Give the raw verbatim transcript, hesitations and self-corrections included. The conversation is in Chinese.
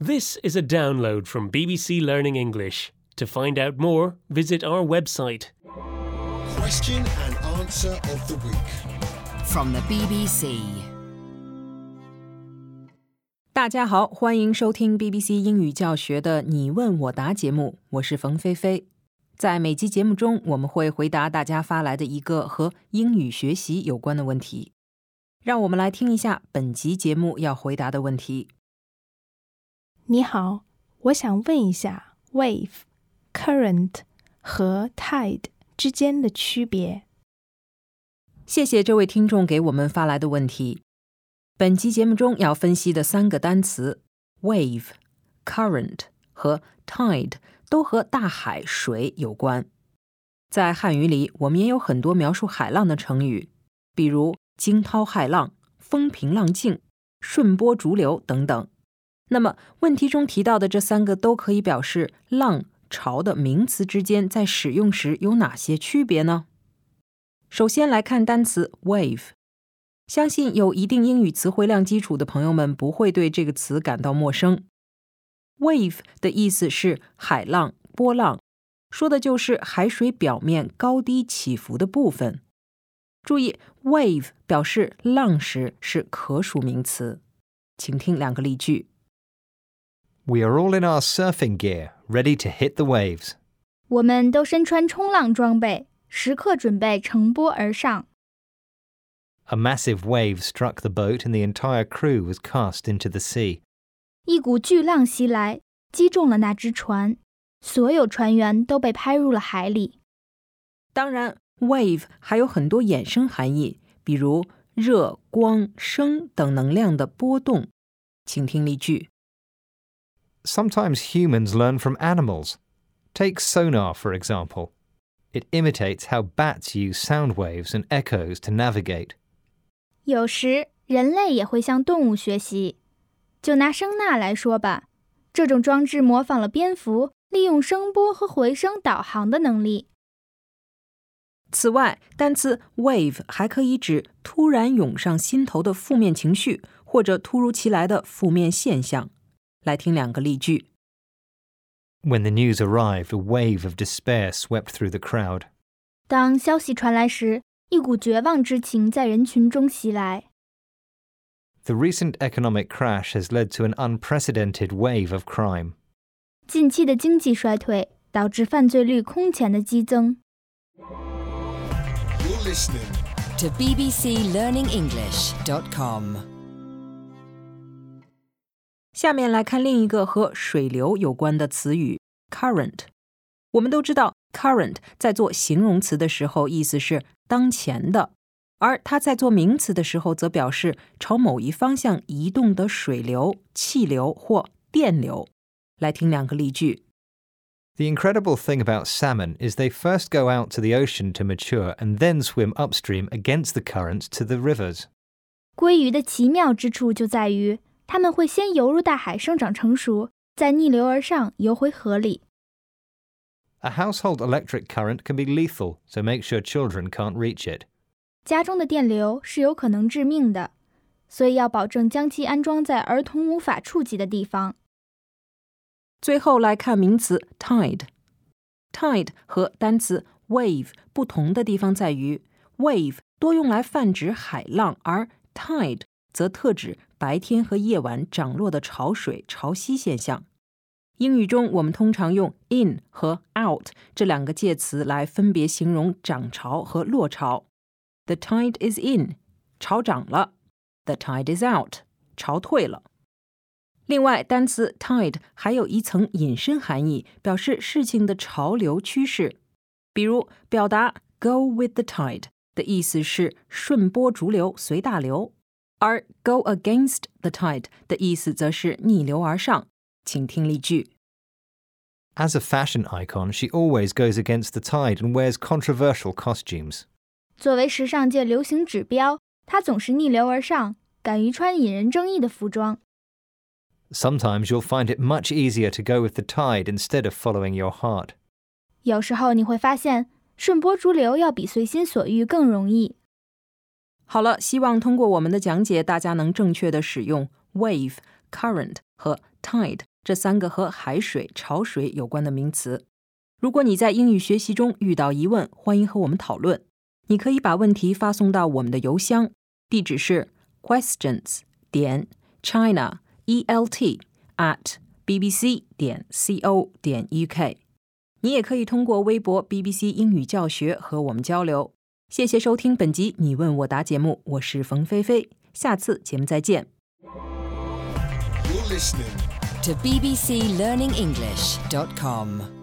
This is a download from B B C Learning English. To find out more, visit our website. Question and answer of the week. From the B B C. 大家好，欢迎收听 B B C 英语教学的你问我答节目，我是冯菲菲。在每集节目中，我们会回答大家发来的一个和英语学习有关的问题。让我们来听一下本集节目要回答的问题。 你好，我想问一下 wave、current 和 tide 之间的区别。 谢谢这位听众给我们发来的问题。本期节目中要分析的三个单词 wave、current 和 tide 都和大海、水有关。在汉语里，我们也有很多描述海浪的成语，比如惊涛骇浪、风平浪静、顺波逐流等等。那么问题中提到的这三个都可以表示浪、潮的名词之间在使用时有哪些区别呢？首先来看单词 wave， 相信有一定英语词汇量基础的朋友们不会对这个词感到陌生。wave 的意思是海浪、波浪，说的就是海水表面高低起伏的部分。注意 wave 表示浪时是可数名词。请听两个例句。 We are all in our surfing gear, ready to hit the waves. 我们都身穿冲浪装备，时刻准备乘波而上。 A massive wave struck the boat and the entire crew was cast into the sea. 一股巨浪袭来，击中了那只船，所有船员都被拍入了海里。 当然 wave 还有很多衍生含义，比如热、光、声等能量的波动。请听例句。 Sometimes humans learn from animals. Take sonar, for example. It imitates how bats use sound waves and echoes to navigate. 有时人类也会向动物学习。就拿声呐来说吧，这种装置模仿了蝙蝠利用声波和回声导航的能力。 此外，单词 wave 还可以指突然涌上心头的负面情绪，或者突如其来的负面现象。来听两个例句。 When the news arrived, a wave of despair swept through the crowd. 当消息传来时，一股绝望之情在人群中袭来。 The recent economic crash has led to an unprecedented wave of crime. 近期的经济衰退导致犯罪率空前的激增。 You're listening to b b c learning english dot com. 下面来看另一个和水流有关的词语 current。 我们都知道 current 在做形容词的时候意思是当前的，而它在做名词的时候则表示朝某一方向移动的水流、气流或电流。来听两个例句。 The incredible thing about salmon is they first go out to the ocean to mature and then swim upstream against the currents to the rivers. 鲑鱼的奇妙之处就在于它们会先游入大海生长成熟，再逆流而上游回河里。 A household electric current can be lethal, so make sure children can't reach it. 家中的电流是有可能致命的，所以要保证将其安装在儿童无法触及的地方。 最后来看名词 tide。tide 和单词 wave 不同的地方在于 wave 多用来泛指海浪，而 tide 则特指白天和夜晚涨落的潮水、潮汐现象。英语中我们通常用 in 和 out 这两个介词来分别形容涨潮和落潮。The tide is in， 潮涨了。The tide is out， 潮退了。另外，单词 tide 还有一层引申含义，表示事情的潮流趋势。比如表达 go with the tide 的意思是顺波逐流，随大流。而 go against the tide 的意思则是逆流而上。请听例句。 As a fashion icon, she always goes against the tide and wears controversial costumes. 作为时尚界流行指标，她总是逆流而上，敢于穿引人争议的服装。 Sometimes you'll find it much easier to go with the tide instead of following your heart. 有时候你会发现，顺波逐流要比随心所欲更容易。 好了，希望通过我们的讲解，大家能正确的使用 wave、current 和 tide 这三个和海水、潮水有关的名词。如果你在英语学习中遇到疑问，欢迎和我们讨论。你可以把问题发送到我们的邮箱，地址是 questions 点 china e l t at b b c 点 co 点 u k。你也可以通过微博 B B C 英语教学和我们交流。谢谢收听本集你问我答节目，我是冯菲菲，下次节目再见。 You're listening To b b c learning english dot com